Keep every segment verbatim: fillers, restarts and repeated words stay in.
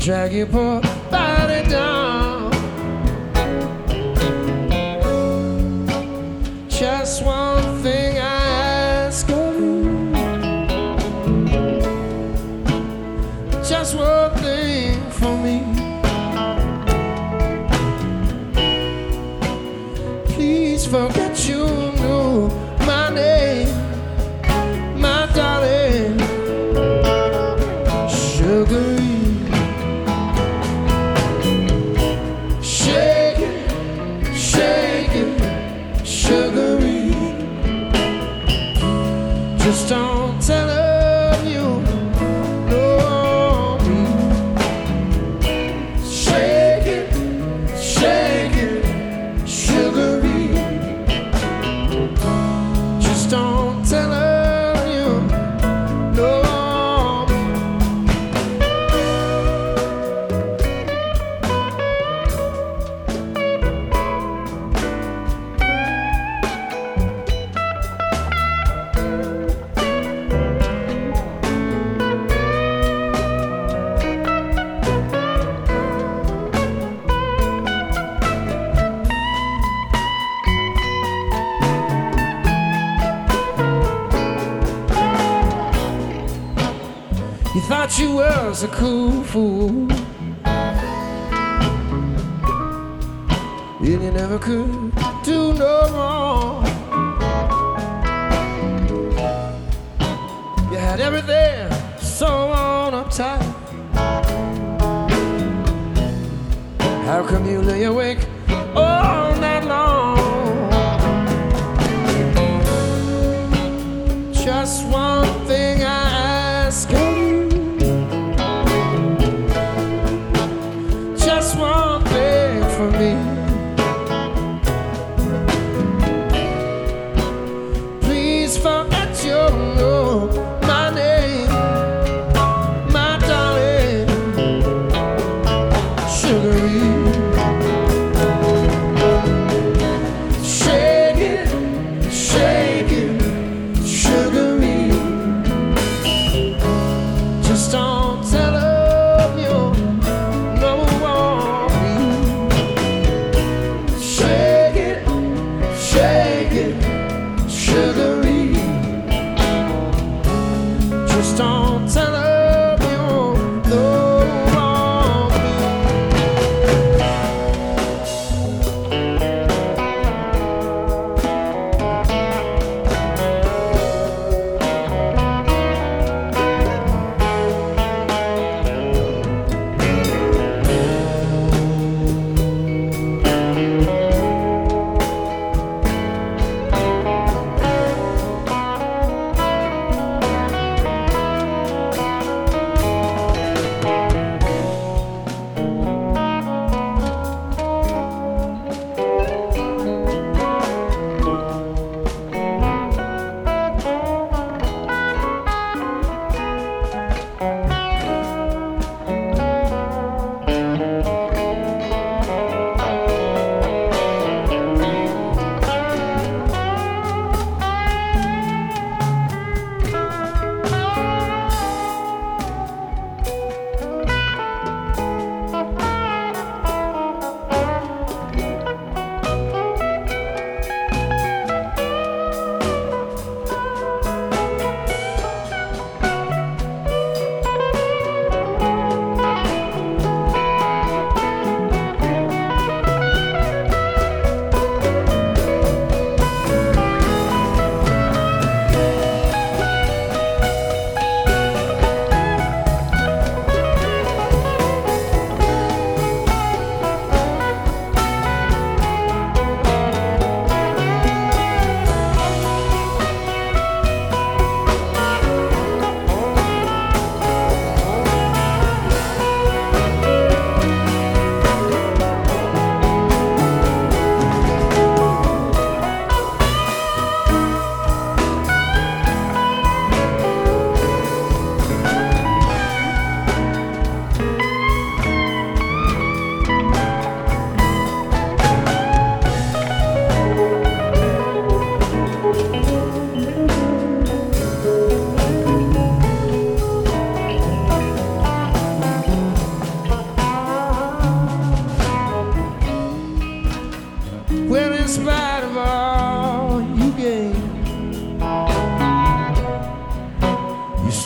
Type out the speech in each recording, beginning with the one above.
drag your poor body down. Just one thing I ask of you, just one thing for me. Please forget you knew my name, my darling, sugary. Shake it, shake it, sugary. Just don't tell her you know me. Shake it, shake it, sugary. Just don't tell her you know me. You thought you was a cool fool, and you never could do no wrong. You had everything so on uptight. How come you lay awake all night long? Just one thing I ask of you, just one thing for me. Please forget you know my name, my darling, sugary.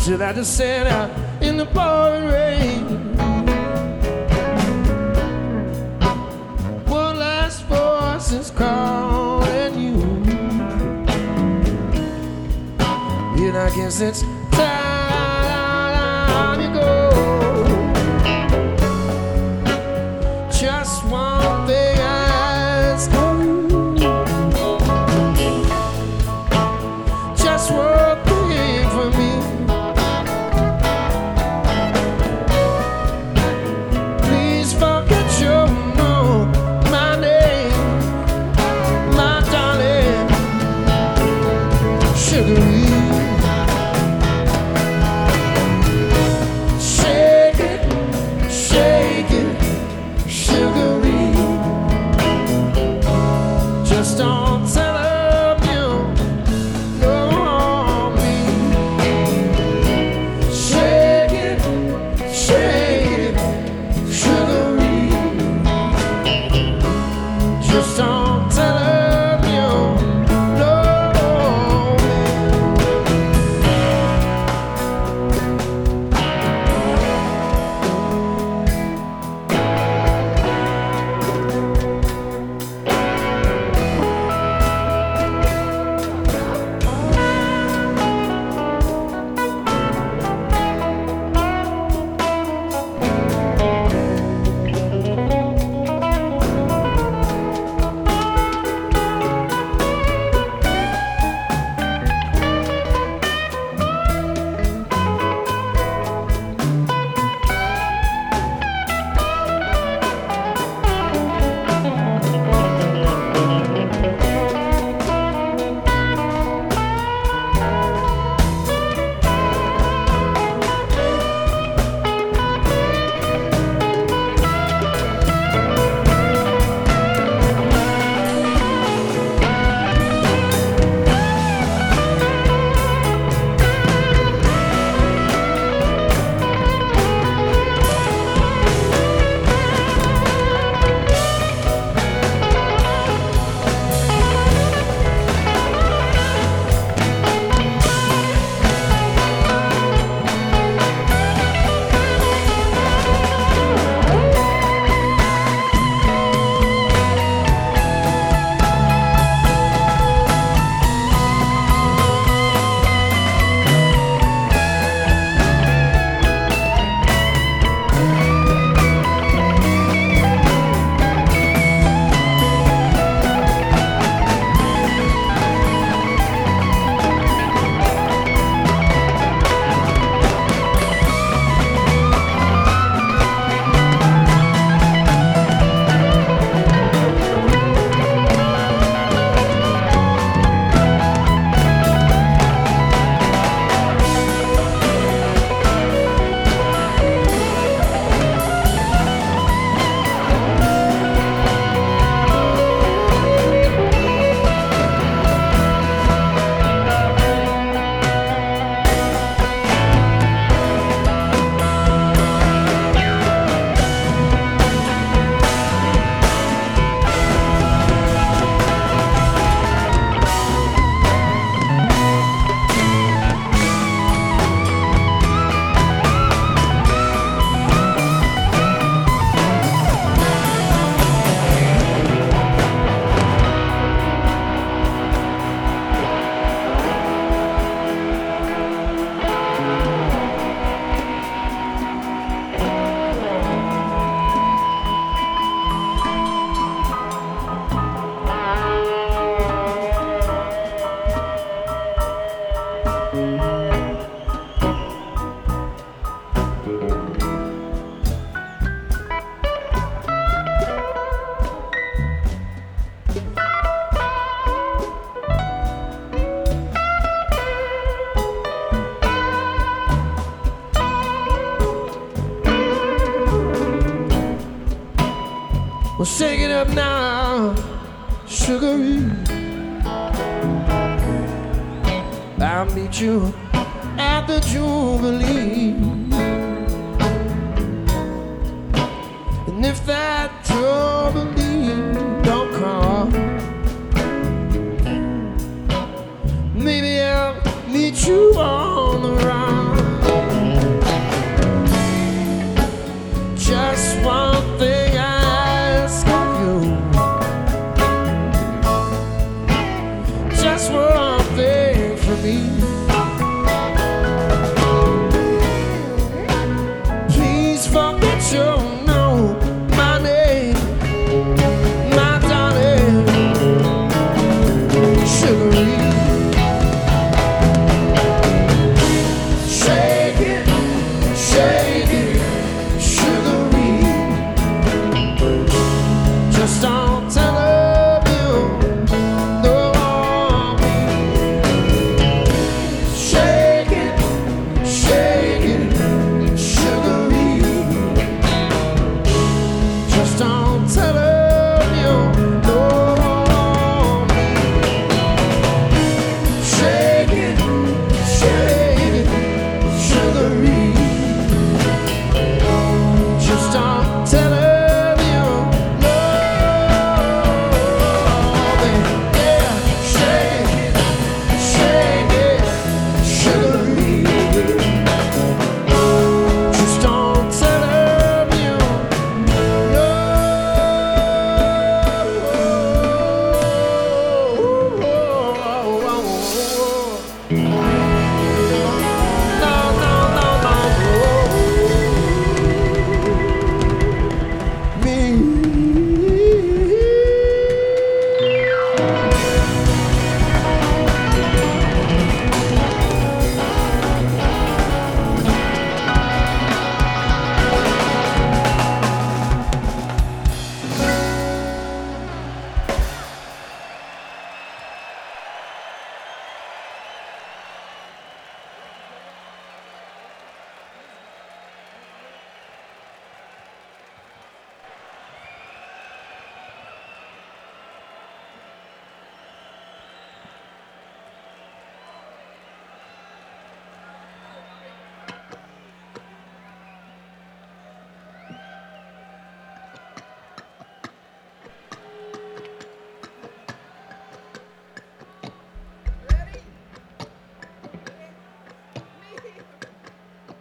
till I just sat out in the pouring rain. One last voice is calling you, and I guess it's time you go. Just one thing I ask of you, just one thing for me. Please forget your know my name, my darling, Sugaree. Shake it, shake it, Sugaree. Just don't tell them you know me. Shake it, shake it, Sugaree. Just don't tell them you know me. Well, shake it up now, Sugaree. I'll meet you at the Jubilee. And if that Jubilee don't come, maybe I'll meet you on the run. please forget your